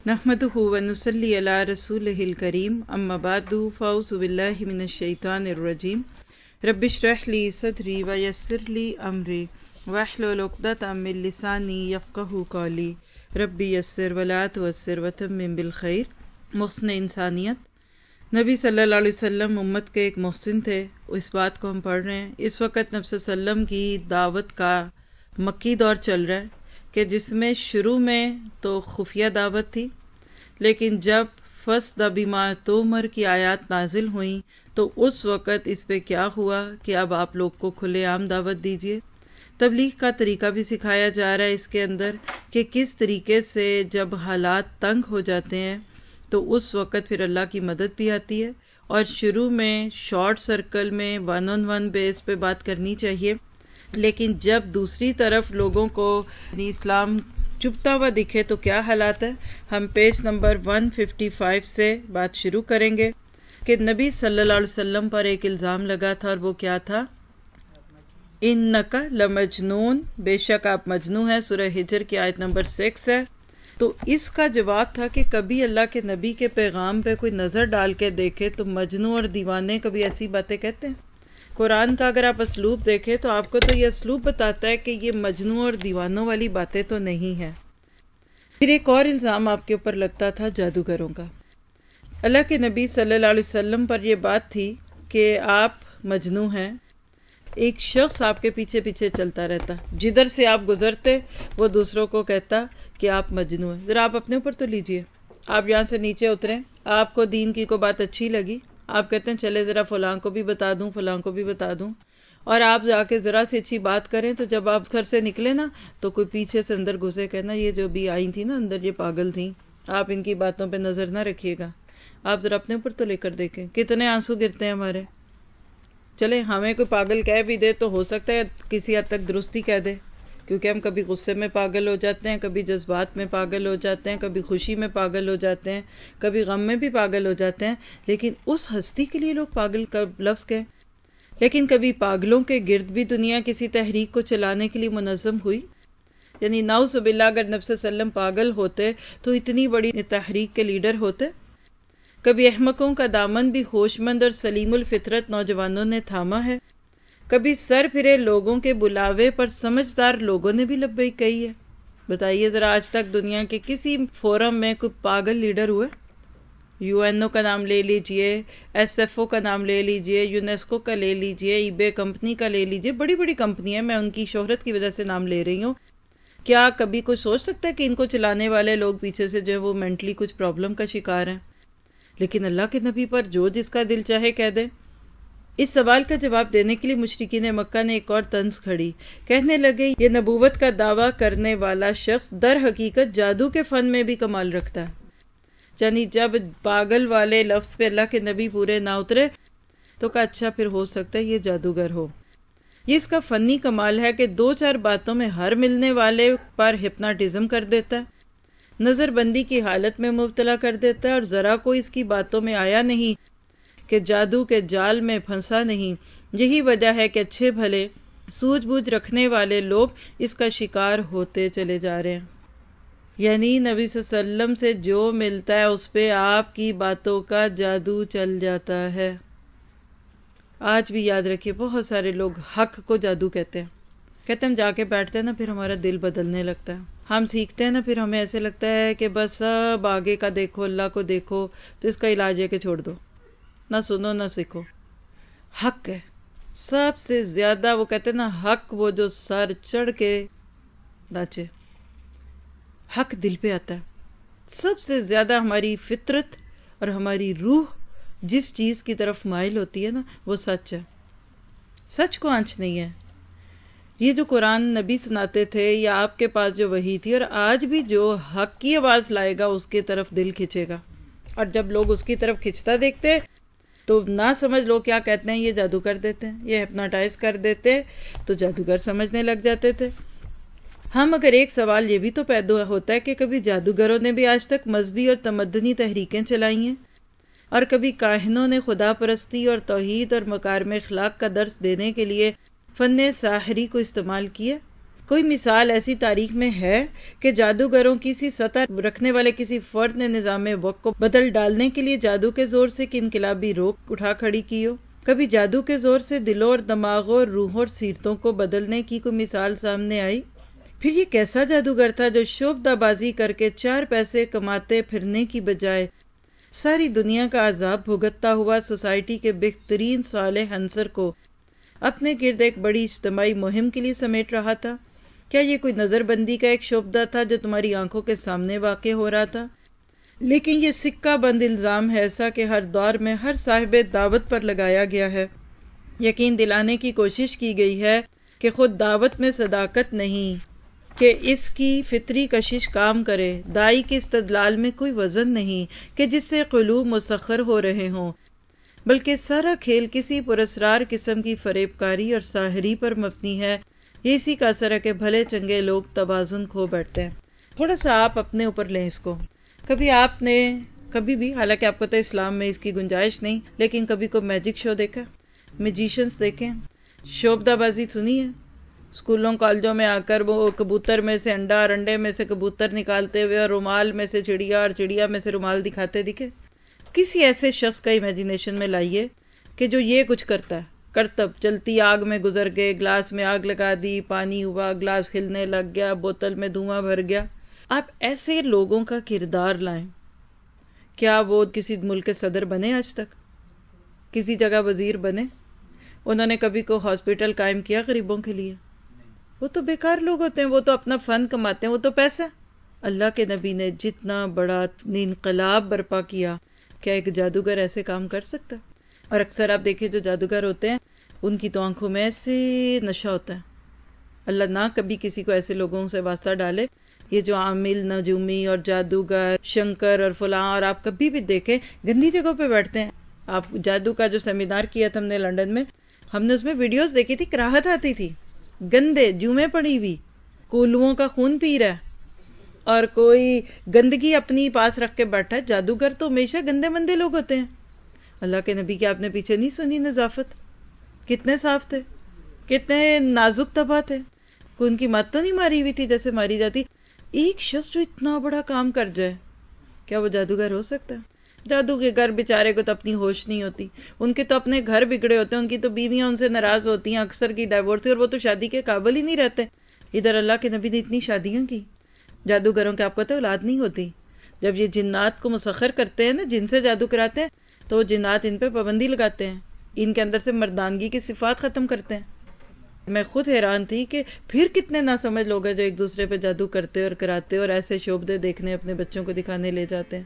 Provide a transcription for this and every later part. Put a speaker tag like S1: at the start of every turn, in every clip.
S1: نحمدہ ونصلی علی رسولہ الکریم اما بعد فاعوذ باللہ من الشیطان الرجیم رب اشرح لی صدری ویسر لی امری واحلل عقدۃ من لسانی یفقہوا قولی رب یسر ولا تعسر وتمم بالخیر۔ محسن انسانیت نبی صلی اللہ علیہ وسلم امت کے ایک محسن تھے، اس بات کو ہم پڑھ رہے ہیں۔ اس وقت نبی صلی اللہ علیہ وسلم کی دعوت کا مکی دور چل رہا ہے کہ جس میں شروع میں تو خفیہ دعوت تھی، لیکن جب فَاسْتَبِقُوا بِمَا تُؤْمَرُ کی آیات نازل ہوئیں تو اس وقت اس پہ کیا ہوا کہ اب آپ لوگ کو کھلے عام دعوت دیجیے۔ تبلیغ کا طریقہ بھی سکھایا جا رہا ہے اس کے اندر کہ کس طریقے سے جب حالات تنگ ہو جاتے ہیں تو اس وقت پھر اللہ کی مدد بھی آتی ہے، اور شروع میں شارٹ سرکل میں 1-on-1 بیس پہ بات کرنی چاہیے، لیکن جب دوسری طرف لوگوں کو اسلام چپتا ہوا دکھے تو کیا حالات ہے۔ ہم پیج نمبر 155 سے بات شروع کریں گے کہ نبی صلی اللہ علیہ وسلم پر ایک الزام لگا تھا، اور وہ کیا تھا؟ اِنَّکَ لَمَجْنُونَ، بے شک آپ مجنون ہیں۔ سورہ ہجر کی آیت نمبر 6 ہے۔ تو اس کا جواب تھا کہ کبھی اللہ کے نبی کے پیغام پہ کوئی نظر ڈال کے دیکھے تو مجنون اور دیوانے کبھی ایسی باتیں کہتے ہیں؟ قرآن کا اگر آپ اسلوب دیکھیں تو آپ کو تو یہ اسلوب بتاتا ہے کہ یہ مجنون اور دیوانوں والی باتیں تو نہیں ہیں۔ پھر ایک اور الزام آپ کے اوپر لگتا تھا جادوگروں کا۔ اللہ کے نبی صلی اللہ علیہ وسلم پر یہ بات تھی کہ آپ مجنون ہیں، ایک شخص آپ کے پیچھے پیچھے چلتا رہتا، جدھر سے آپ گزرتے وہ دوسروں کو کہتا کہ آپ مجنون ہیں۔ ذرا آپ اپنے اوپر تو لیجئے، آپ یہاں سے نیچے اتریں، آپ کو دین کی کوئی بات اچھی لگی، آپ کہتے ہیں چلے ذرا فلاں کو بھی بتا دوں، فلاں کو بھی بتا دوں، اور آپ جا کے ذرا سی اچھی بات کریں تو جب آپ گھر سے نکلے نا تو کوئی پیچھے سے اندر گھسے، کہنا یہ جو بھی آئی تھی نا اندر یہ پاگل تھیں، آپ ان کی باتوں پہ نظر نہ رکھیے گا۔ آپ ذرا اپنے اوپر تو لے کر دیکھیں کتنے آنسو گرتے ہیں ہمارے۔ چلے ہمیں کوئی پاگل کہہ بھی دے تو ہو سکتا ہے کسی حد تک درستی کہہ دے، کیونکہ ہم کبھی غصے میں پاگل ہو جاتے ہیں، کبھی جذبات میں پاگل ہو جاتے ہیں، کبھی خوشی میں پاگل ہو جاتے ہیں، کبھی غم میں بھی پاگل ہو جاتے ہیں، لیکن اس ہستی کے لیے لوگ پاگل کا لفظ کہیں۔ لیکن کبھی پاگلوں کے گرد بھی دنیا کسی تحریک کو چلانے کے لیے منظم ہوئی؟ یعنی نعوذ باللہ اگر نبی صلی اللہ علیہ وسلم پاگل ہوتے تو اتنی بڑی تحریک کے لیڈر ہوتے؟ کبھی احمقوں کا دامن بھی ہوش مند اور سلیم الفطرت نوجوانوں نے تھاما ہے؟ کبھی سر پھرے لوگوں کے بلاوے پر سمجھدار لوگوں نے بھی لبیک کہی ہے؟ بتائیے ذرا آج تک دنیا کے کسی فورم میں کوئی پاگل لیڈر ہوئے؟ UN کا نام لے لیجئے، SFO کا نام لے لیجئے، یونیسکو کا لے لیجئے، ای بے کمپنی کا لے لیجئے، بڑی بڑی کمپنی ہیں، میں ان کی شہرت کی وجہ سے نام لے رہی ہوں۔ کیا کبھی کوئی سوچ سکتا ہے کہ ان کو چلانے والے لوگ پیچھے سے جو ہے وہ مینٹلی کچھ پرابلم کا شکار ہیں؟ لیکن اللہ کے نبی پر جو جس کا دل چاہے کہہ دے۔ اس سوال کا جواب دینے کے لیے مشرکین مکہ نے ایک اور طنز کھڑی، کہنے لگے یہ نبوت کا دعویٰ کرنے والا شخص در حقیقت جادو کے فن میں بھی کمال رکھتا ہے۔ یعنی جب پاگل والے لفظ پہ اللہ کے نبی پورے نہ اترے تو کہا اچھا پھر ہو سکتا ہے یہ جادوگر ہو۔ یہ اس کا فنی کمال ہے کہ 2-4 باتوں میں ہر ملنے والے پر ہپناٹزم کر دیتا ہے، نظر بندی کی حالت میں مبتلا کر دیتا ہے، اور ذرا کوئی اس کی باتوں میں آیا نہیں کہ جادو کے جال میں پھنسا نہیں۔ یہی وجہ ہے کہ اچھے بھلے سوجھ بوجھ رکھنے والے لوگ اس کا شکار ہوتے چلے جا رہے ہیں۔ یعنی نبی صلی اللہ علیہ وسلم سے جو ملتا ہے اس پہ آپ کی باتوں کا جادو چل جاتا ہے۔ آج بھی یاد رکھیے بہت سارے لوگ حق کو جادو کہتے ہیں، کہتے ہیں ہم جا کے بیٹھتے ہیں نا پھر ہمارا دل بدلنے لگتا ہے، ہم سیکھتے ہیں نا پھر ہمیں ایسے لگتا ہے کہ بس سب آگے کا دیکھو، اللہ کو دیکھو، تو اس کا علاج ہے کہ چھوڑ دو، نہ سنو نہ سیکھو۔ حق ہے سب سے زیادہ، وہ کہتے ہیں نا حق وہ جو سر چڑھ کے ناچے، حق دل پہ آتا ہے۔ سب سے زیادہ ہماری فطرت اور ہماری روح جس چیز کی طرف مائل ہوتی ہے نا وہ سچ ہے، سچ کو آنچ نہیں ہے۔ یہ جو قرآن نبی سناتے تھے یا آپ کے پاس جو وحی تھی، اور آج بھی جو حق کی آواز لائے گا اس کی طرف دل کھچے گا، اور جب لوگ اس کی طرف کھچتا دیکھتے تو نہ سمجھ لوگ کیا کہتے ہیں یہ جادو کر دیتے ہیں، یہ ہپناٹائز کر دیتے، تو جادوگر سمجھنے لگ جاتے تھے۔ ہم اگر ایک سوال یہ بھی تو پیدا ہوتا ہے کہ کبھی جادوگروں نے بھی آج تک مذہبی اور تمدنی تحریکیں چلائی ہیں، اور کبھی کاہنوں نے خدا پرستی اور توحید اور مکارم اخلاق کا درس دینے کے لیے فن ساحری کو استعمال کیا؟ کوئی مثال ایسی تاریخ میں ہے کہ جادوگروں کی سی سطح رکھنے والے کسی فرد نے نظام وقت کو بدل ڈالنے کے لیے جادو کے زور سے ایک انقلابی روک اٹھا کھڑی کی ہو؟ کبھی جادو کے زور سے دلوں اور دماغوں اور روحوں اور سیرتوں کو بدلنے کی کوئی مثال سامنے آئی؟ پھر یہ کیسا جادوگر تھا جو شعبدہ بازی کر کے 4 پیسے کماتے پھرنے کی بجائے ساری دنیا کا عذاب بھگتتا ہوا سوسائٹی کے بہترین صالح عنصر کو اپنے گرد ایک بڑی اجتماعی مہم کے لیے سمیٹ رہا تھا؟ کیا یہ کوئی نظر بندی کا ایک شعبدہ تھا جو تمہاری آنکھوں کے سامنے واقع ہو رہا تھا؟ لیکن یہ سکہ بند الزام ہے ایسا کہ ہر دور میں ہر صاحب دعوت پر لگایا گیا ہے۔ یقین دلانے کی کوشش کی گئی ہے کہ خود دعوت میں صداقت نہیں کہ اس کی فطری کشش کام کرے، دائی کے استدلال میں کوئی وزن نہیں کہ جس سے قلوب مسخر ہو رہے ہوں، بلکہ سارا کھیل کسی پراسرار قسم کی فریب کاری اور ساحری پر مبنی ہے۔ یہ اسی کا اثر ہے کہ بھلے چنگے لوگ توازن کھو بیٹھتے ہیں۔ تھوڑا سا آپ اپنے اوپر لیں اس کو۔ کبھی آپ نے بھی، حالانکہ آپ کو تو اسلام میں اس کی گنجائش نہیں، لیکن کبھی کوئی میجک شو دیکھا؟ میجیشنز دیکھیں؟ شعبدہ بازی سنی ہے؟ اسکولوں کالجوں میں آ کر وہ کبوتر میں سے انڈا اور انڈے میں سے کبوتر نکالتے ہوئے اور رومال میں سے چڑیا اور چڑیا میں سے رومال دکھاتے دکھے؟ کسی ایسے شخص کا امیجنیشن میں لائیے کہ جو یہ کچھ کرتا ہے۔ کرتب چلتی آگ میں گزر گئے، گلاس میں آگ لگا دی، پانی ہوا، گلاس کھلنے لگ گیا، بوتل میں دھواں بھر گیا۔ آپ ایسے لوگوں کا کردار لائیں۔ کیا وہ کسی ملک کے صدر بنے آج تک؟ کسی جگہ وزیر بنے؟ انہوں نے کبھی کوئی ہاسپٹل قائم کیا غریبوں کے لیے؟ وہ تو بیکار لوگ ہوتے ہیں، وہ تو اپنا فن کماتے ہیں، وہ تو پیسہ۔ اللہ کے نبی نے جتنا بڑا انقلاب برپا کیا، کیا ایک جادوگر ایسے کام کر سکتا؟ اور اکثر آپ دیکھیں جو جادوگر ہوتے ہیں ان کی تو آنکھوں میں ایسے نشہ ہوتا ہے۔ اللہ نہ کبھی کسی کو ایسے لوگوں سے واسطہ ڈالے۔ یہ جو عامل نجومی اور جادوگر شنکر اور فلاں، اور آپ کبھی بھی دیکھیں گندی جگہوں پہ بیٹھتے ہیں۔ آپ جادو کا جو سیمینار کیا تھا ہم نے لندن میں، ہم نے اس میں ویڈیوز دیکھی تھی، کراہت آتی تھی۔ گندے جومیں پڑی ہوئی، کولوؤں کا خون پی رہا ہے اور کوئی گندگی اپنی پاس رکھ کے بیٹھا ہے۔ جادوگر تو ہمیشہ گندے مندے لوگ ہوتے ہیں۔ اللہ کے نبی کی آپ نے پیچھے نہیں سنی نظافت؟ کتنے صاف تھے، کتنے نازک طبع تھے، کوئی ان کی مت تو نہیں ماری ہوئی تھی جیسے ماری جاتی۔ ایک شخص جو اتنا بڑا کام کر جائے، کیا وہ جادوگر ہو سکتا ہے؟ جادو کے گھر بیچارے کو تو اپنی ہوش نہیں ہوتی، ان کے تو اپنے گھر بگڑے ہوتے ہیں، ان کی تو بیویاں ان سے ناراض ہوتی ہیں، اکثر کی ڈائیورس، اور وہ تو شادی کے قابل ہی نہیں رہتے۔ ادھر اللہ کے نبی نے اتنی شادیاں کی۔ جادوگروں کے آپ کو تو اولاد نہیں ہوتی۔ جب یہ جنات کو مسخر کرتے ہیں نا، جن سے جادو کراتے ہیں، تو وہ جنات ان پہ پابندی لگاتے ہیں، ان کے اندر سے مردانگی کی صفات ختم کرتے ہیں۔ میں خود حیران تھی کہ پھر کتنے ناسمجھ لوگ ہیں جو ایک دوسرے پہ جادو کرتے اور کراتے اور ایسے شعبدے دیکھنے اپنے بچوں کو دکھانے لے جاتے ہیں۔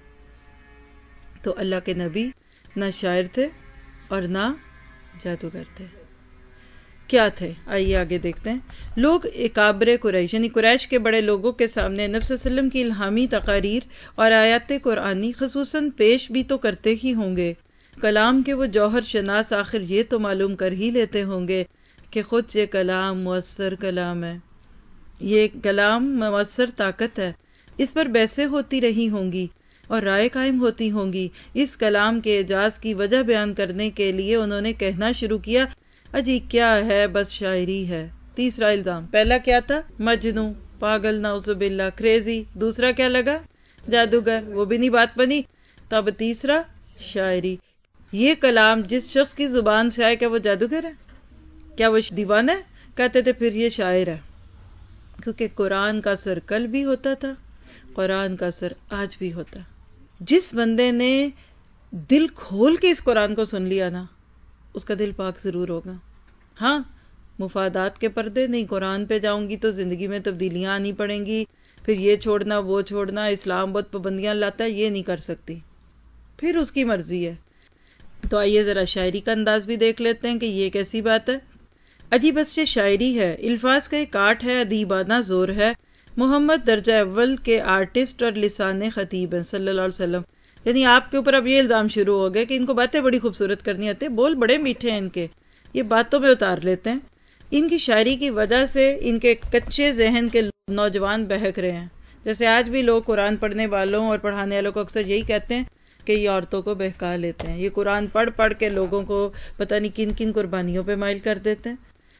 S1: تو اللہ کے نبی نہ شاعر تھے اور نہ جادوگر تھے۔ کیا تھے؟ آئیے آگے دیکھتے ہیں۔ لوگ اکابر قریش یعنی قریش کے بڑے لوگوں کے سامنے نبی صلی اللہ علیہ وسلم کی الہامی تقاریر اور آیات قرآنی خصوصاً پیش بھی تو کرتے ہی ہوں گے۔ کلام کے وہ جوہر شناس آخر یہ تو معلوم کر ہی لیتے ہوں گے کہ خود یہ کلام مؤثر کلام ہے، یہ کلام مؤثر طاقت ہے، اس پر بحثیں ہوتی رہی ہوں گی اور رائے قائم ہوتی ہوں گی۔ اس کلام کے اعجاز کی وجہ بیان کرنے کے لیے انہوں نے کہنا شروع کیا، اجی کیا ہے، بس شاعری ہے۔ تیسرا الزام، پہلا کیا تھا؟ مجنوں، پاگل، نعوذ باللہ، کریزی۔ دوسرا کیا لگا؟ جادوگر، وہ بھی نہیں بات بنی۔ تب تیسرا شاعری۔ یہ کلام جس شخص کی زبان سے آئے، کیا وہ جادوگر ہے؟ کیا وہ دیوانہ ہے؟ کہتے تھے پھر یہ شاعر ہے، کیونکہ قرآن کا اثر کل بھی ہوتا تھا، قرآن کا اثر آج بھی ہوتا۔ جس بندے نے دل کھول کے اس قرآن کو سن لیا نا، اس کا دل پاک ضرور ہوگا۔ ہاں، مفادات کے پردے نہیں، قرآن پہ جاؤں گی تو زندگی میں تبدیلیاں آنی پڑیں گی، پھر یہ چھوڑنا وہ چھوڑنا، اسلام بہت پابندیاں لاتا ہے، یہ نہیں کر سکتی، پھر اس کی مرضی ہے۔ تو آئیے ذرا شاعری کا انداز بھی دیکھ لیتے ہیں کہ یہ کیسی بات ہے۔ عجیب بس یہ شاعری ہے، الفاظ کا ایک آرٹ ہے، ادیبانہ زور ہے۔ محمد درجہ اول کے آرٹسٹ اور لسان خطیب ہیں صلی اللہ علیہ وسلم۔ یعنی آپ کے اوپر اب یہ الزام شروع ہو گئے کہ ان کو باتیں بڑی خوبصورت کرنی آتی ہیں، بول بڑے میٹھے ہیں ان کے، یہ باتوں میں اتار لیتے ہیں۔ ان کی شاعری کی وجہ سے ان کے کچے ذہن کے نوجوان بہک رہے ہیں۔ جیسے آج بھی لوگ قرآن پڑھنے والوں اور پڑھانے والوں کو اکثر یہی کہتے ہیں کہ یہ عورتوں کو بہکا لیتے ہیں، یہ قرآن پڑھ پڑھ کے لوگوں کو پتہ نہیں کن کن قربانیوں پہ مائل کر دیتے ہیں۔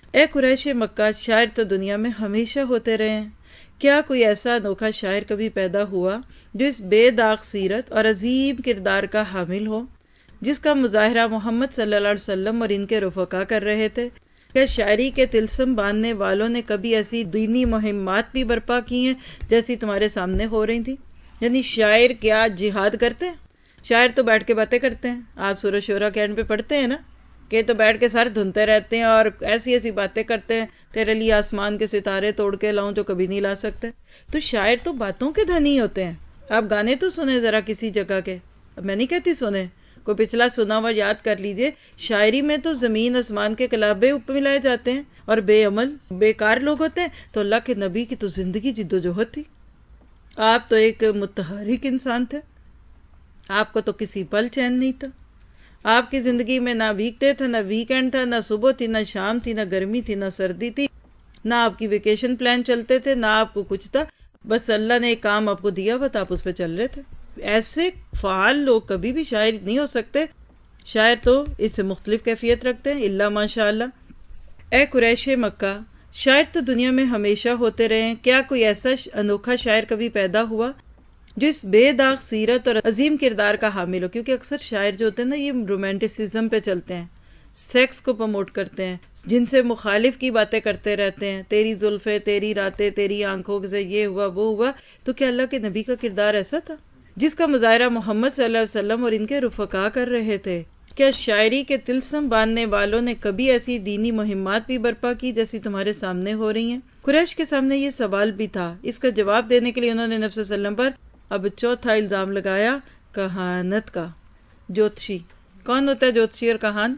S1: اے قریش مکہ، شاعر تو دنیا میں ہمیشہ ہوتے رہے ہیں، کیا کوئی ایسا انوکھا شاعر کبھی پیدا ہوا جو اس بے داغ سیرت اور عظیم کردار کا حامل ہو، جس کا مظاہرہ محمد صلی اللہ علیہ وسلم اور ان کے رفقا کر رہے تھے؟ کیا شاعری کے طلسم باندھنے والوں نے کبھی ایسی دینی مہمات بھی برپا کی ہیں جیسی تمہارے سامنے ہو رہی تھی؟ یعنی شاعر کیا جہاد کرتے ہیں؟ شاعر تو بیٹھ کے باتیں کرتے ہیں. آپ سورہ شورا کے اینڈ پہ پڑھتے ہیں نا کہ تو بیٹھ کے سر دھنتے رہتے ہیں اور ایسی ایسی باتیں کرتے ہیں، تیرے لیے آسمان کے ستارے توڑ کے لاؤں جو کبھی نہیں لا سکتے. تو شاعر تو باتوں کے دھنی ہوتے ہیں. آپ گانے تو سنیں ذرا کسی جگہ کے، اب میں نہیں کہتی سنیں، کوئی پچھلا سنا ہوا یاد کر لیجئے. شاعری میں تو زمین آسمان کے کلابے اوپر ملائے جاتے ہیں اور بے عمل بیکار لوگ ہوتے ہیں. تو اللہ کے نبی کی تو زندگی جدوجہد تھی. آپ تو ایک متحرک انسان تھے، آپ کو تو کسی پل چین نہیں تھا. آپ کی زندگی میں نہ ویک ڈے تھا، نہ ویکینڈ تھا، نہ صبح تھی، نہ شام تھی، نہ گرمی تھی، نہ سردی تھی، نہ آپ کی ویکیشن پلان چلتے تھے، نہ آپ کو کچھ تھا. بس اللہ نے ایک کام آپ کو دیا ہوا تھا، آپ اس پہ چل رہے تھے. ایسے فعال لوگ کبھی بھی شاعر نہیں ہو سکتے. شاعر تو اس سے مختلف کیفیت رکھتے ہیں، الا ماشاء اللہ. اے قریش مکہ، شاعر تو دنیا میں ہمیشہ ہوتے رہے ہیں، کیا کوئی ایسا انوکھا شاعر کبھی پیدا ہوا جو اس بے داغ سیرت اور عظیم کردار کا حامل ہو؟ کیونکہ اکثر شاعر جو ہوتے ہیں نا، یہ رومانٹسزم پہ چلتے ہیں، سیکس کو پروموٹ کرتے ہیں، جن سے مخالف کی باتیں کرتے رہتے ہیں، تیری زلفیں، تیری راتیں، تیری آنکھوں سے یہ ہوا وہ ہوا. تو کیا اللہ کے نبی کا کردار ایسا تھا جس کا مظاہرہ محمد صلی اللہ علیہ وسلم اور ان کے رفقا کر رہے تھے؟ کیا شاعری کے طلسم باندھنے والوں نے کبھی ایسی دینی مہمات بھی برپا کی جیسی تمہارے سامنے ہو رہی ہیں؟ قریش کے سامنے یہ سوال بھی تھا. اس کا جواب دینے کے لیے انہوں نے نبی صلی اللہ علیہ وسلم پر اب چوتھا الزام لگایا، کہانت کا. جوتشی کون ہوتا ہے؟ جوتشی اور کہان،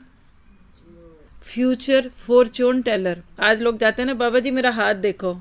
S1: فیوچر فورچون ٹیلر. آج لوگ جاتے ہیں نا، بابا جی میرا ہاتھ دیکھو،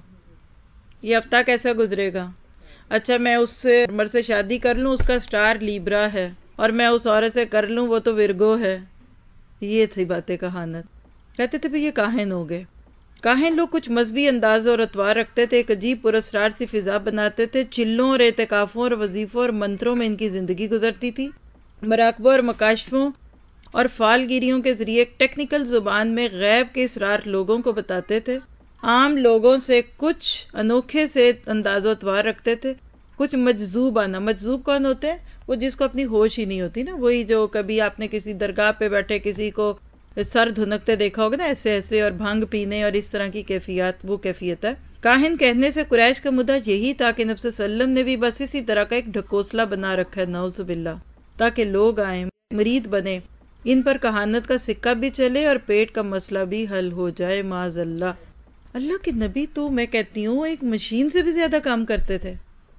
S1: یہ ہفتہ کیسا گزرے گا. اچھا میں اس سے عمر سے شادی کر لوں، اس کا سٹار لیبرا ہے، اور میں اس عورت سے کر لوں، وہ تو ورگو ہے. یہ تھی باتیں کہانت. کہتے تھے بھی یہ کاہن ہو گئے. کاہن لوگ کچھ مذہبی انداز اور اتوار رکھتے تھے، ایک عجیب پراسرار سی فضا بناتے تھے. چلوں اور اعتکافوں اور وظیفوں اور منتروں میں ان کی زندگی گزرتی تھی. مراقبوں اور مکاشفوں اور فال گیریوں کے ذریعے ایک ٹیکنیکل زبان میں غیب کے اسرار لوگوں کو بتاتے تھے. عام لوگوں سے کچھ انوکھے سے انداز و اتوار رکھتے تھے. کچھ مجذوب آنا. مجذوب کون ہوتے ہیں؟ وہ جس کو اپنی ہوش ہی نہیں ہوتی نا، وہی جو کبھی آپ نے کسی درگاہ پہ بیٹھے کسی کو سر دھنکتے دیکھا ہوگا نا، ایسے ایسے، اور بھنگ پینے اور اس طرح کی کیفیات، وہ کیفیت ہے. کاہن کہنے سے قریش کا مدعا یہی تھا کہ نبی صلی اللہ علیہ وسلم نے بھی بس اسی طرح کا ایک ڈھکوسلا بنا رکھا ہے، نعوذ باللہ، تاکہ لوگ آئیں، مرید بنے، ان پر کہانت کا سکہ بھی چلے اور پیٹ کا مسئلہ بھی حل ہو جائے، معاذ اللہ. اللہ کے نبی تو میں کہتی ہوں ایک مشین سے بھی زیادہ کام کرتے تھے.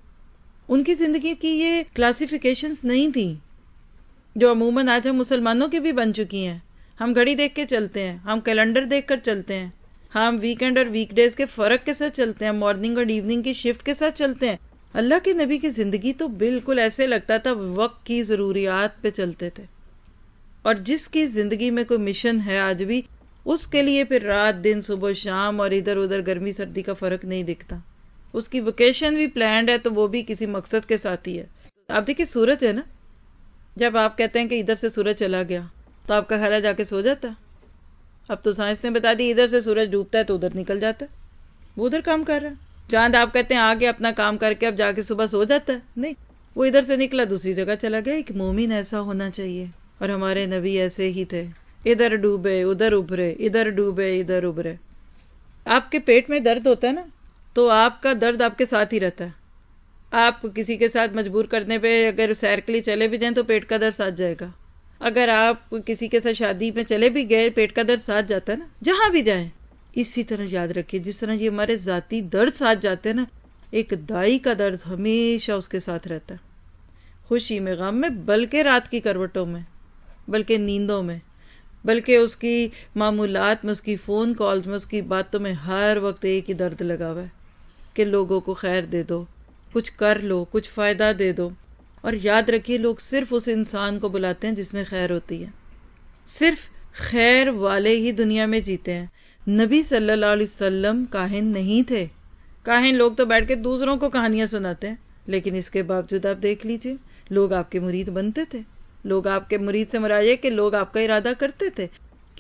S1: ان کی زندگی کی یہ کلاسیفیکیشنز نہیں تھیں جو عموماً آج ہم مسلمانوں کی بھی بن چکی ہیں. ہم گھڑی دیکھ کے چلتے ہیں، ہم کیلنڈر دیکھ کر چلتے ہیں، ہم ویکنڈ اور ویک ڈیز کے فرق کے ساتھ چلتے ہیں، مارننگ اور ایوننگ کی شفٹ کے ساتھ چلتے ہیں. اللہ کے نبی کی زندگی تو بالکل ایسے لگتا تھا وقت کی ضروریات پہ چلتے تھے. اور جس کی زندگی میں کوئی مشن ہے آج بھی، اس کے لیے پھر رات دن صبح شام اور ادھر ادھر گرمی سردی کا فرق نہیں دکھتا. اس کی ویکیشن بھی پلانڈ ہے تو وہ بھی کسی مقصد کے ساتھ ہی ہے. آپ دیکھیں سورج ہے نا، جب آپ کہتے ہیں کہ ادھر سے سورج چلا گیا تو آپ کا خیال ہے جا کے سو جاتا ہے. اب تو سائنس نے بتا دی ادھر سے سورج ڈوبتا ہے تو ادھر نکل جاتا ہے، وہ ادھر کام کر رہا ہے. چاند آپ کہتے ہیں آگے اپنا کام کر کے اب جا کے صبح سو جاتا ہے، نہیں، وہ ادھر سے نکلا دوسری جگہ چلا گیا. ایک مومن ایسا ہونا چاہیے، اور ہمارے نبی ایسے ہی تھے. ادھر ڈوبے ادھر ابھرے، ادھر ڈوبے ادھر ابھرے. آپ کے پیٹ میں درد ہوتا ہے نا، تو آپ کا درد آپ کے ساتھ ہی رہتا ہے. آپ کسی کے ساتھ مجبور کرنے پہ اگر سیر کے لیے چلے بھی جائیں تو پیٹ کا درد ساتھ جائے گا. اگر آپ کسی کے ساتھ شادی میں چلے بھی گئے، پیٹ کا درد ساتھ جاتا ہے نا، جہاں بھی جائیں. اسی طرح یاد رکھیے جس طرح یہ ہمارے ذاتی درد ساتھ جاتے ہیں نا، ایک دائی کا درد ہمیشہ اس کے ساتھ رہتا ہے، خوشی میں غم میں، بلکہ رات کی کروٹوں میں، بلکہ نیندوں میں، بلکہ اس کی معمولات میں، اس کی فون کالز میں، اس کی باتوں میں، ہر وقت ایک ہی درد لگا ہوا ہے کہ لوگوں کو خیر دے دو، کچھ کر لو، کچھ فائدہ دے دو. اور یاد رکھیے لوگ صرف اس انسان کو بلاتے ہیں جس میں خیر ہوتی ہے. صرف خیر والے ہی دنیا میں جیتے ہیں. نبی صلی اللہ علیہ وسلم کاہن نہیں تھے. کاہن لوگ تو بیٹھ کے دوسروں کو کہانیاں سناتے ہیں، لیکن اس کے باوجود آپ دیکھ لیجئے لوگ آپ کے مرید بنتے تھے. لوگ آپ کے مرید سے مراد یہ کہ لوگ آپ کا ارادہ کرتے تھے.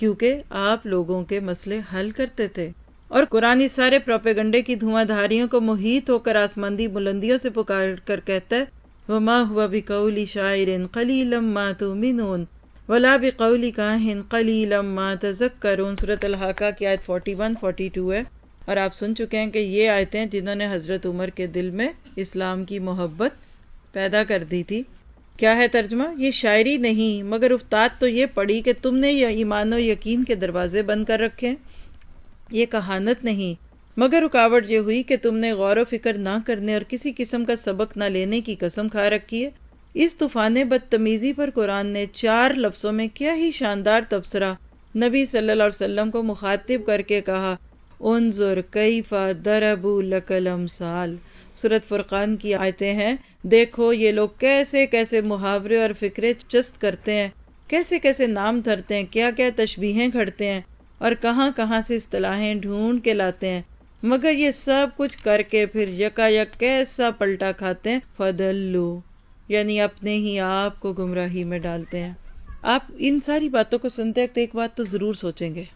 S1: کیونکہ آپ لوگوں کے مسئلے حل کرتے تھے۔ اور قرآن اس سارے پروپیگنڈے کی دھواں دھاریوں کو محیط ہو کر آسماندی بلندیوں سے پکار کر کہتا ہے وَمَا هُوَ بِقَوْلِ شَاعِرٍ قَلِيلًا مَا تُؤْمِنُونَ وَلَا بِقَوْلِ كَاهِنٍ قَلِيلًا مَا تَذَكَّرُونَ۔ سورۃ الحاقہ کی آیت 41-42 ہے، اور آپ سن چکے ہیں کہ یہ آیتیں جنہوں نے حضرت عمر کے دل میں اسلام کی محبت پیدا کر دی تھی۔ کیا ہے ترجمہ؟ یہ شاعری نہیں مگر افتاد تو یہ پڑی کہ تم نے یہ ایمان و یقین کے دروازے بند کر رکھے۔ یہ کہانت نہیں مگر رکاوٹ یہ ہوئی کہ تم نے غور و فکر نہ کرنے اور کسی قسم کا سبق نہ لینے کی قسم کھا رکھی ہے۔ اس طوفان بدتمیزی پر قرآن نے 4 لفظوں میں کیا ہی شاندار تبصرہ نبی صلی اللہ علیہ وسلم کو مخاطب کر کے کہا انظر کیف ضربوا لک الامثال۔ سورۃ فرقان کی آیتیں ہیں، دیکھو یہ لوگ کیسے کیسے محاورے اور فکرے چست کرتے ہیں، کیسے کیسے نام دھرتے ہیں، کیا کیا تشبیہیں گھڑتے ہیں اور کہاں کہاں سے اصطلاحیں ڈھونڈ کے لاتے ہیں، مگر یہ سب کچھ کر کے پھر یکا یک کیسا پلٹا کھاتے ہیں فدلو، یعنی اپنے ہی آپ کو گمراہی میں ڈالتے ہیں۔ آپ ان ساری باتوں کو سنتے وقت ایک بات تو ضرور سوچیں گے،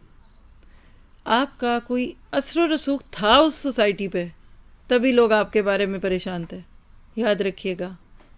S1: آپ کا کوئی اثر و رسوخ تھا اس سوسائٹی پہ، تبھی لوگ آپ کے بارے میں پریشان تھے۔ یاد رکھیے گا،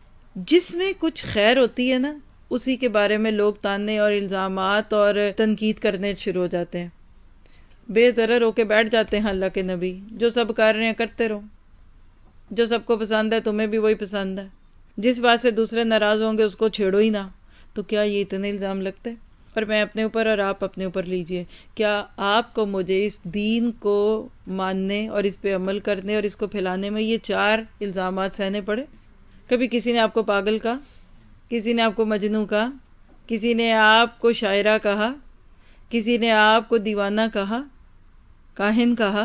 S1: جس میں کچھ خیر ہوتی ہے نا، اسی کے بارے میں لوگ تانے اور الزامات اور تنقید کرنے شروع ہو جاتے ہیں، بے ضرر ہو کے بیٹھ جاتے ہیں اللہ کے نبی، جو سب کر رہے ہیں کرتے رہو، جو سب کو پسند ہے تمہیں بھی وہی پسند ہے، جس بات سے دوسرے ناراض ہوں گے اس کو چھیڑو ہی نہ۔ تو کیا یہ اتنے الزام لگتے؟ اور میں اپنے اوپر اور آپ اپنے اوپر لیجئے، کیا آپ کو مجھے اس دین کو ماننے اور اس پہ عمل کرنے اور اس کو پھیلانے میں یہ 4 الزامات سہنے پڑے؟ کبھی کسی نے آپ کو پاگل کہا، کسی نے آپ کو مجنوں کہا، کسی نے آپ کو شاعرہ کہا، کسی نے آپ کو دیوانہ کہا، کاہن کہا؟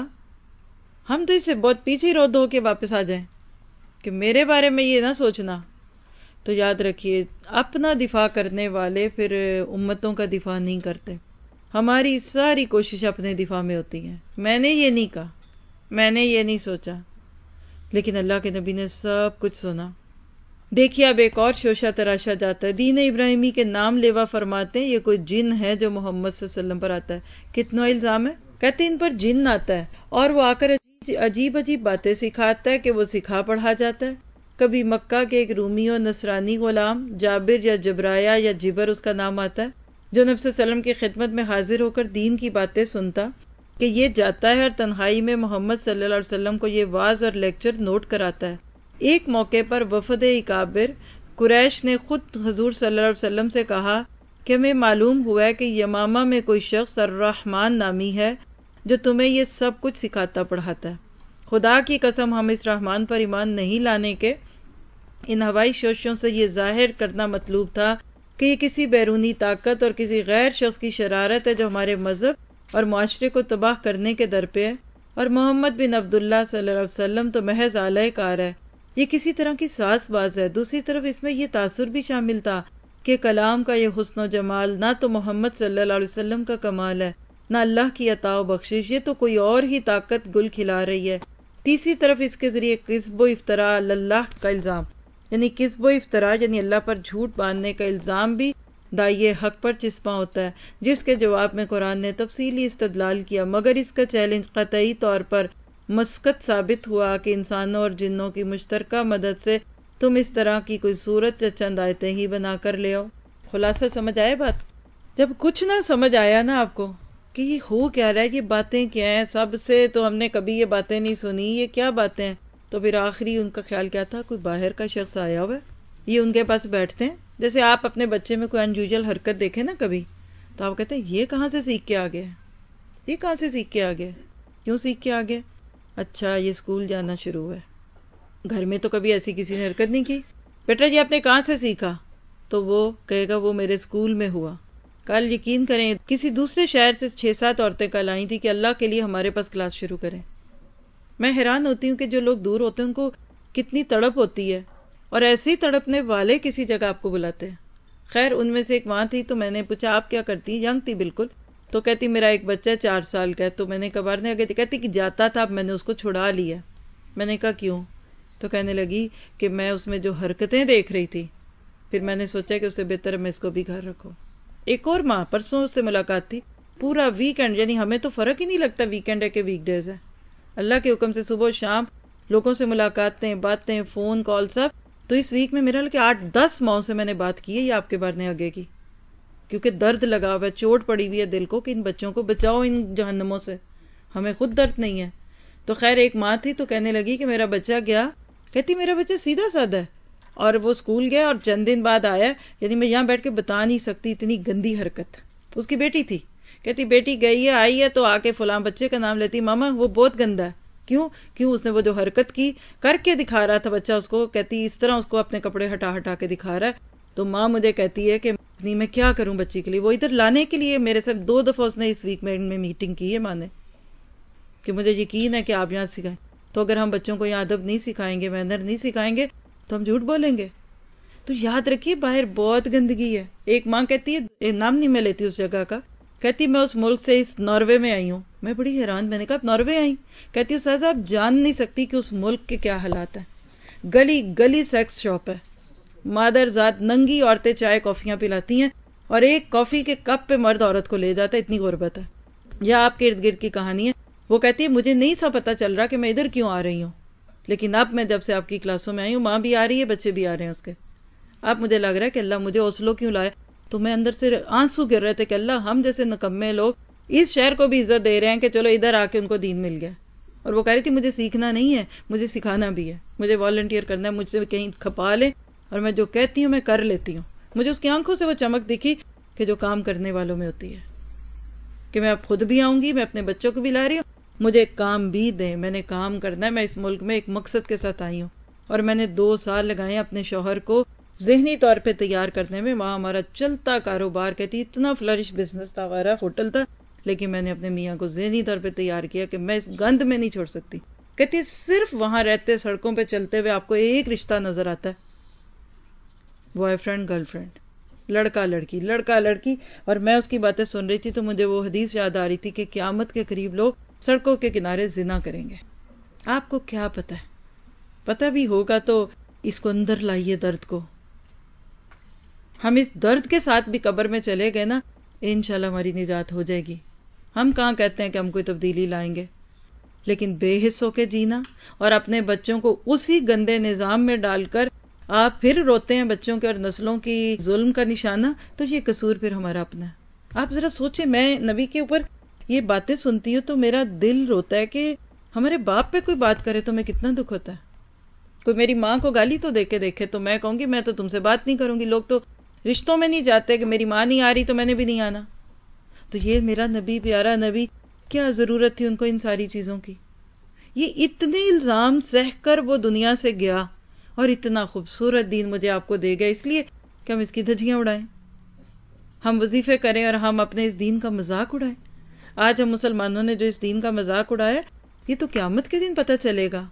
S1: ہم تو اس سے بہت پیچھے ہی رو دھو کے واپس آ جائیں کہ میرے بارے میں یہ نہ سوچنا۔ تو یاد رکھیے، اپنا دفاع کرنے والے پھر امتوں کا دفاع نہیں کرتے۔ ہماری ساری کوشش اپنے دفاع میں ہوتی ہے، میں نے یہ نہیں کہا، میں نے یہ نہیں سوچا، لیکن اللہ کے نبی نے سب کچھ سنا۔ دیکھیے اب ایک اور شوشہ تراشا جاتا ہے، دین ابراہیمی کے نام لیوا فرماتے ہیں یہ کوئی جن ہے جو محمد صلی اللہ علیہ وسلم پر آتا ہے۔ کتنا الزام ہے، کہتے ہیں ان پر جن آتا ہے اور وہ آ کر عجیب عجیب باتیں سکھاتا ہے کہ وہ سکھا پڑھا جاتا ہے۔ کبھی مکہ کے ایک رومی و نصرانی غلام جابر یا جبرایا یا جبر اس کا نام آتا ہے، جو نبی صلی اللہ علیہ وسلم کی خدمت میں حاضر ہو کر دین کی باتیں سنتا کہ یہ جاتا ہے اور تنہائی میں محمد صلی اللہ علیہ وسلم کو یہ واعظ اور لیکچر نوٹ کراتا ہے۔ ایک موقع پر وفد اکابر قریش نے خود حضور صلی اللہ علیہ وسلم سے کہا کہ ہمیں معلوم ہوا ہے کہ یمامہ میں کوئی شخص الرحمن نامی ہے جو تمہیں یہ سب کچھ سکھاتا پڑھاتا ہے۔ خدا کی قسم ہم اس رحمان پر ایمان نہیں لانے کے ان ہوائی شوشوں سے یہ ظاہر کرنا مطلوب تھا کہ یہ کسی بیرونی طاقت اور کسی غیر شخص کی شرارت ہے جو ہمارے مذہب اور معاشرے کو تباہ کرنے کے در پہ ہے، اور محمد بن عبداللہ صلی اللہ علیہ وسلم تو محض اعلی کار ہے، یہ کسی طرح کی ساز باز ہے۔ دوسری طرف اس میں یہ تاثر بھی شامل تھا کہ کلام کا یہ حسن و جمال نہ تو محمد صلی اللہ علیہ وسلم کا کمال ہے، نہ اللہ کی عطا و بخشش، یہ تو کوئی اور ہی طاقت گل کھلا رہی ہے۔ تیسری طرف اس کے ذریعے کذب و افطراء اللہ کا الزام، یعنی کذب و افطراء یعنی اللہ پر جھوٹ باندھنے کا الزام بھی داعی حق پر چسپاں ہوتا ہے، جس کے جواب میں قرآن نے تفصیلی استدلال کیا، مگر اس کا چیلنج قطعی طور پر مسقط ثابت ہوا کہ انسانوں اور جنوں کی مشترکہ مدد سے تم اس طرح کی کوئی صورت یا چند آیتیں ہی بنا کر لے آؤ۔ خلاصہ سمجھ آئے بات؟ جب کچھ نہ سمجھ آیا نا آپ کو کہ یہ ہو کیا رہا ہے، یہ باتیں کیا ہیں، سب سے تو ہم نے کبھی یہ باتیں نہیں سنی، یہ کیا باتیں ہیں، تو پھر آخری ان کا خیال کیا تھا، کوئی باہر کا شخص آیا ہوا ہے، یہ ان کے پاس بیٹھتے ہیں۔ جیسے آپ اپنے بچے میں کوئی انیوژل حرکت دیکھیں نا کبھی، تو آپ کہتے ہیں یہ کہاں سے سیکھ کے آ گیا، یہ کہاں سے سیکھ کے آ گیا، کیوں سیکھ کے آ گیا؟ اچھا یہ اسکول جانا شروع ہوا ہے، گھر میں تو کبھی ایسی کسی نے حرکت نہیں کی، بیٹا جی آپ نے کہاں سے سیکھا؟ تو وہ کہے گا وہ میرے اسکول میں ہوا۔ کل یقین کریں کسی دوسرے شہر سے 6-7 عورتیں کل آئی تھی کہ اللہ کے لیے ہمارے پاس کلاس شروع کریں۔ میں حیران ہوتی ہوں کہ جو لوگ دور ہوتے ہیں ان کو کتنی تڑپ ہوتی ہے، اور ایسے ہی تڑپنے والے کسی جگہ آپ کو بلاتے ہیں۔ خیر ان میں سے ایک وہاں تھی، تو میں نے پوچھا آپ کیا کرتی ہیں، ینگ تھی بالکل، تو کہتی میرا ایک بچہ 4 سال کا ہے، تو میں نے کبھارنے آگے کہتی کہ جاتا تھا اب میں نے اس کو چھڑا لیا۔ میں نے کہا کیوں؟ تو کہنے لگی کہ میں اس میں جو حرکتیں دیکھ رہی تھی، پھر میں نے سوچا کہ اس سے بہتر میں اس کو بھی گھر رکھو۔ ایک اور ماں پرسوں اس سے ملاقات تھی، پورا ویکینڈ، یعنی ہمیں تو فرق ہی نہیں لگتا ویکینڈ ہے کہ ویک ڈیز ہے. اللہ کے حکم سے صبح و شام لوگوں سے ملاقاتیں، باتیں، فون کال سب. تو اس ویک میں میرا کہ 8-10 ماؤں سے میں نے بات کی ہے، یہ آپ کے بار نے آگے کی، کیونکہ درد لگا ہوا ہے، چوٹ پڑی ہوئی ہے دل کو کہ ان بچوں کو بچاؤ ان جہنموں سے، ہمیں خود درد نہیں ہے. تو خیر ایک ماں تھی تو کہنے لگی کہ میرا بچہ گیا، کہتی میرا بچہ سیدھا سادہ ہے، اور وہ اسکول گیا اور چند دن بعد آیا، یعنی میں یہاں بیٹھ کے بتا نہیں سکتی اتنی گندی حرکت. اس کی بیٹی تھی، کہتی بیٹی گئی ہے آئی ہے تو آ کے فلاں بچے کا نام لیتی، ماما وہ بہت گندا ہے. کیوں اس نے وہ جو حرکت کی کر کے دکھا رہا تھا بچہ اس کو، کہتی اس طرح اس کو اپنے کپڑے ہٹا ہٹا کے دکھا رہا ہے. تو ماں مجھے کہتی ہے کہ میں کیا کروں بچی کے لیے. وہ ادھر لانے کے لیے میرے سے 2 دفعہ اس نے اس ویک میں میٹنگ کی ہے ماں نے، کہ مجھے یقین ہے کہ آپ یہاں سکھائیں. تو اگر ہم بچوں کو یہاں ادب نہیں سکھائیں گے، مینر نہیں سکھائیں گے تو ہم جھوٹ بولیں گے. تو یاد رکھیے باہر بہت گندگی ہے. ایک ماں کہتی ہے، نام نہیں میں لیتی اس جگہ کا، کہتی میں اس ملک سے اس ناروے میں آئی ہوں. میں بڑی حیران، میں نے کہا آپ ناروے آئی؟ کہتی استاذہ آپ جان نہیں سکتی کہ اس ملک کے کیا حالات ہیں. گلی گلی سیکس شاپ ہے، مادر ذات ننگی عورتیں چائے کافیاں پلاتی ہیں اور ایک کافی کے کپ پہ مرد عورت کو لے جاتا ہے، اتنی غربت ہے. یا آپ کے ارد گرد کی کہانی ہے. وہ کہتی ہے مجھے نہیں سا پتا چل رہا کہ میں ادھر کیوں آ رہی ہوں، لیکن اب میں جب سے آپ کی کلاسوں میں آئی ہوں، ماں بھی آ رہی ہے، بچے بھی آ رہے ہیں اس کے، اب مجھے لگ رہا ہے کہ اللہ مجھے اوسلو کیوں لائے. تو میں اندر سے آنسو گر رہے تھے کہ اللہ ہم جیسے نکمے لوگ اس شہر کو بھی عزت دے رہے ہیں کہ چلو ادھر آ کے ان کو دین مل گیا. اور وہ کہہ رہی تھی مجھے سیکھنا نہیں ہے، مجھے سکھانا بھی ہے، مجھے والنٹیئر کرنا ہے، مجھ سے کہیں کھپا لے اور میں جو کہتی ہوں میں کر لیتی ہوں. مجھے اس کی آنکھوں سے وہ چمک دکھی کہ جو کام کرنے والوں میں ہوتی ہے، کہ میں اب خود بھی آؤں گی، میں اپنے بچوں کو بھی لا رہی ہوں، مجھے کام بھی دیں، میں نے کام کرنا ہے. میں اس ملک میں ایک مقصد کے ساتھ آئی ہوں اور میں نے 2 سال لگائے اپنے شوہر کو ذہنی طور پہ تیار کرنے میں. وہاں ہمارا چلتا کاروبار، کہتی اتنا فلرش بزنس تھا، ہمارا ہوٹل تھا، لیکن میں نے اپنے میاں کو ذہنی طور پہ تیار کیا کہ میں اس گند میں نہیں چھوڑ سکتی. کہتی صرف وہاں رہتے سڑکوں پہ چلتے ہوئے آپ کو ایک رشتہ نظر آتا ہے، بوائے فرینڈ گرل فرینڈ، لڑکا لڑکی لڑکا لڑکی. اور میں اس کی باتیں سن رہی تھی تو مجھے وہ حدیث یاد آ رہی تھی کہ قیامت کے قریب لوگ سڑکوں کے کنارے زنا کریں گے. آپ کو کیا پتا ہے؟ پتہ بھی ہوگا تو اس کو اندر لائیے درد کو. ہم اس درد کے ساتھ بھی قبر میں چلے گئے نا، انشاءاللہ ہماری نجات ہو جائے گی. ہم کہاں کہتے ہیں کہ ہم کوئی تبدیلی لائیں گے، لیکن بے حس ہو کے جینا اور اپنے بچوں کو اسی گندے نظام میں ڈال کر آپ پھر روتے ہیں بچوں کے اور نسلوں کی ظلم کا نشانہ، تو یہ قصور پھر ہمارا اپنا ہے. آپ ذرا سوچیں، میں نبی کے اوپر یہ باتیں سنتی ہوں تو میرا دل روتا ہے کہ ہمارے باپ پہ کوئی بات کرے تو میں کتنا دکھ ہوتا ہے. کوئی میری ماں کو گالی تو دے کے دیکھے تو میں کہوں گی میں تو تم سے بات نہیں کروں گی. لوگ تو رشتوں میں نہیں جاتے کہ میری ماں نہیں آ رہی تو میں نے بھی نہیں آنا. تو یہ میرا نبی، پیارا نبی، کیا ضرورت تھی ان کو ان ساری چیزوں کی؟ یہ اتنے الزام سہ کر وہ دنیا سے گیا اور اتنا خوبصورت دین مجھے آپ کو دے گا، اس لیے کہ ہم اس کی دھجیاں اڑائیں، ہم وظیفے کریں اور ہم اپنے اس دین کا مذاق اڑائیں. آج ہم مسلمانوں نے جو اس دین کا مذاق اڑایا، یہ تو قیامت کے دن پتہ چلے گا.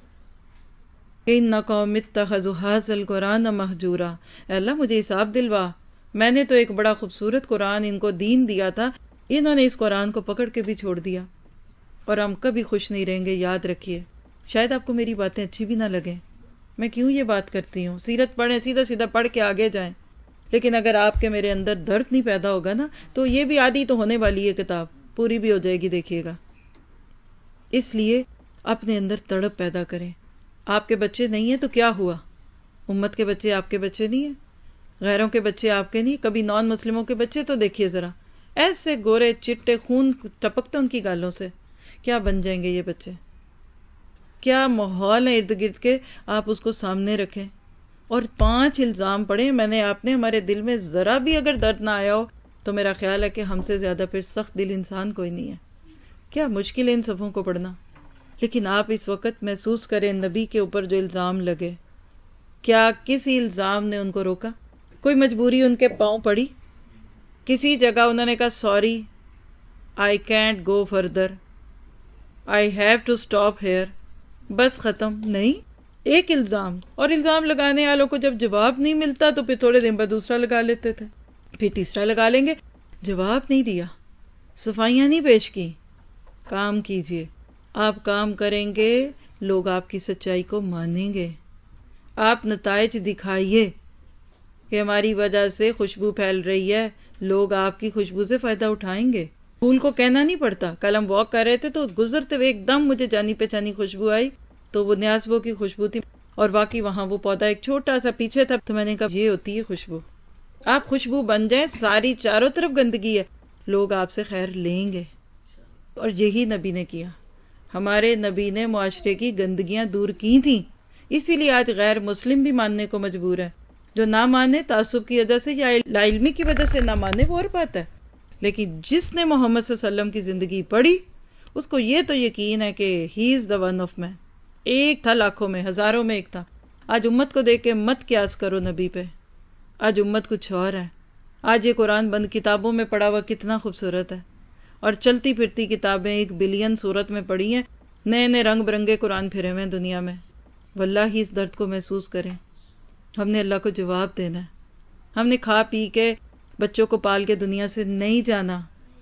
S1: ان قوم اتخذوا ھذا القرآن مہجورا. اے اللہ مجھے حساب دلوا، میں نے تو ایک بڑا خوبصورت قرآن ان کو دین دیا تھا، انہوں نے اس قرآن کو پکڑ کے بھی چھوڑ دیا، اور ہم کبھی خوش نہیں رہیں گے. یاد رکھیے، شاید آپ کو میری باتیں اچھی بھی نہ لگیں، میں کیوں یہ بات کرتی ہوں. سیرت پڑھیں، سیدھا سیدھا پڑھ کے آگے جائیں، لیکن اگر آپ کے میرے اندر درد نہیں پیدا ہوگا نا تو یہ بھی آدھی تو ہونے والی ہے کتاب، پوری بھی ہو جائے گی دیکھیے گا. اس لیے اپنے اندر تڑپ پیدا کریں. آپ کے بچے نہیں ہیں تو کیا ہوا؟ امت کے بچے آپ کے بچے نہیں ہیں، غیروں کے بچے آپ کے نہیں. کبھی نان مسلموں کے بچے تو دیکھیے ذرا، ایسے گورے چٹے، خون ٹپکتا ان کی گالوں سے. کیا بن جائیں گے یہ بچے؟ کیا ماحول ہے ارد گرد کے، آپ اس کو سامنے رکھیں اور 5 الزام پڑھیں. میں نے آپ نے ہمارے دل میں ذرا بھی اگر درد نہ آیا ہو تو میرا خیال ہے کہ ہم سے زیادہ پھر سخت دل انسان کوئی نہیں ہے. کیا مشکل ہے ان صفوں کو پڑھنا. لیکن آپ اس وقت محسوس کریں نبی کے اوپر جو الزام لگے، کیا کسی الزام نے ان کو روکا؟ کوئی مجبوری ان کے پاؤں پڑی؟ کسی جگہ انہوں نے کہا sorry I can't go further, I have to stop here, بس ختم؟ نہیں. ایک الزام، اور الزام لگانے والوں کو جب جواب نہیں ملتا تو پھر تھوڑے دن بعد دوسرا لگا لیتے تھے، پھر تیسرا لگا لیں گے. جواب نہیں دیا، صفائیاں نہیں پیش کی. کام کیجئے، آپ کام کریں گے، لوگ آپ کی سچائی کو مانیں گے. آپ نتائج دکھائیے کہ ہماری وجہ سے خوشبو پھیل رہی ہے، لوگ آپ کی خوشبو سے فائدہ اٹھائیں گے. پھول کو کہنا نہیں پڑتا. کل ہم واک کر رہے تھے تو گزرتے ہوئے ایک دم مجھے جانی پہچانی خوشبو آئی، تو وہ نیازبو کی خوشبو تھی، اور باقی وہاں وہ پودا ایک چھوٹا سا پیچھے تھا، تو میں نے کہا یہ ہوتی ہے خوشبو. آپ خوشبو بن جائیں، ساری چاروں طرف گندگی ہے، لوگ آپ سے خیر لیں گے. اور یہی نبی نے کیا. ہمارے نبی نے معاشرے کی گندگیاں دور کی تھیں، اسی لیے آج غیر مسلم بھی ماننے کو مجبور ہے. جو نہ مانے تعصب کی وجہ سے یا لا علمی کی وجہ سے نہ مانے وہ اور بات ہے، لیکن جس نے محمد صلی اللہ علیہ وسلم کی زندگی پڑھی اس کو یہ تو یقین ہے کہ ہی از دا ون آف مین. ایک تھا لاکھوں میں، ہزاروں میں ایک تھا. آج امت کو دیکھ کے مت قیاس کرو نبی پہ. آج امت کچھ اور ہے. آج یہ قرآن بند کتابوں میں پڑھا ہوا کتنا خوبصورت ہے، اور چلتی پھرتی کتابیں 1 بلین صورت میں پڑھی ہیں، نئے نئے رنگ برنگے قرآن پھرے ہوئے ہیں دنیا میں. واللہ ہی اس درد کو محسوس کریں. ہم نے اللہ کو جواب دینا ہے. ہم نے کھا پی کے بچوں کو پال کے دنیا سے نہیں جانا،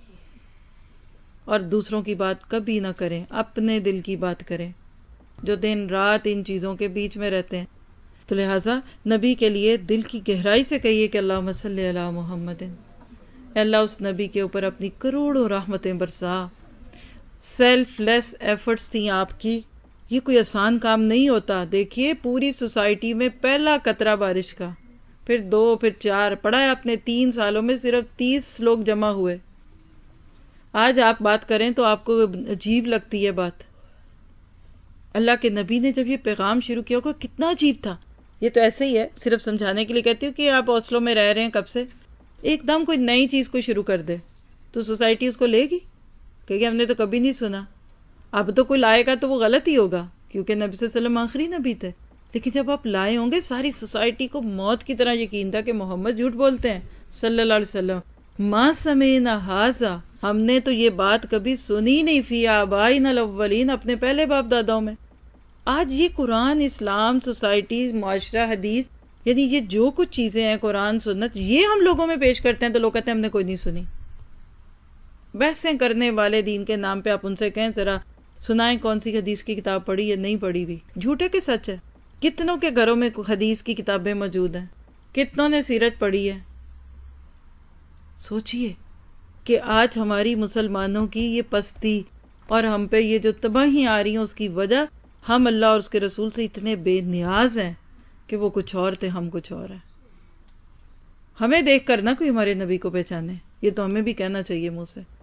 S1: اور دوسروں کی بات کبھی نہ کریں، اپنے دل کی بات کریں، جو دن رات ان چیزوں کے بیچ میں رہتے ہیں. تو لہٰذا نبی کے لیے دل کی گہرائی سے کہیے کہ اللہم صلی علی محمد. اے اللہ اس نبی کے اوپر اپنی کروڑوں رحمتیں برسا. سیلف لیس ایفرٹس تھیں آپ کی، یہ کوئی آسان کام نہیں ہوتا. دیکھیے پوری سوسائٹی میں پہلا قطرہ بارش کا، پھر 2 پھر 4 پڑھا ہے اپنے 3 سالوں میں صرف 30 لوگ جمع ہوئے. آج آپ بات کریں تو آپ کو عجیب لگتی ہے بات. اللہ کے نبی نے جب یہ پیغام شروع کیا ہوگا کتنا عجیب تھا. یہ تو ایسے ہی ہے، صرف سمجھانے کے لیے کہتی ہوں کہ آپ اوسلو میں رہ رہے ہیں کب سے، ایک دم کوئی نئی چیز کو شروع کر دے تو سوسائٹی اس کو لے گی کہ ہم نے تو کبھی نہیں سنا. اب تو کوئی لائے گا تو وہ غلط ہی ہوگا، کیونکہ نبی صلی اللہ علیہ وسلم آخری نبی تھے. لیکن جب آپ لائے ہوں گے ساری سوسائٹی کو موت کی طرح یقین تھا کہ محمد جھوٹ بولتے ہیں صلی اللہ علیہ وسلم. ما سمعنا ھذا، ہم نے تو یہ بات کبھی سنی نہیں، فی آبائنا الاولین، اپنے پہلے باپ داداؤں میں. آج یہ قرآن، اسلام، سوسائٹی، معاشرہ، حدیث، یعنی یہ جو کچھ چیزیں ہیں قرآن سنت، یہ ہم لوگوں میں پیش کرتے ہیں تو لوگ کہتے ہیں ہم نے کوئی نہیں سنی. بحثیں کرنے والے دین کے نام پہ آپ ان سے کہیں ذرا سنائیں کون سی حدیث کی کتاب پڑھی ہے، نہیں پڑھی بھی، جھوٹے کہ سچ ہے. کتنوں کے گھروں میں حدیث کی کتابیں موجود ہیں، کتنوں نے سیرت پڑھی ہے. سوچئے کہ آج ہماری مسلمانوں کی یہ پستی اور ہم پہ یہ جو تباہیاں آ رہی ہیں اس کی وجہ ہم اللہ اور اس کے رسول سے اتنے بے نیاز ہیں کہ وہ کچھ اور تھے، ہم کچھ اور ہیں. ہمیں دیکھ کر نہ کوئی ہمارے نبی کو پہچانے، یہ تو ہمیں بھی کہنا چاہیے منہ سے.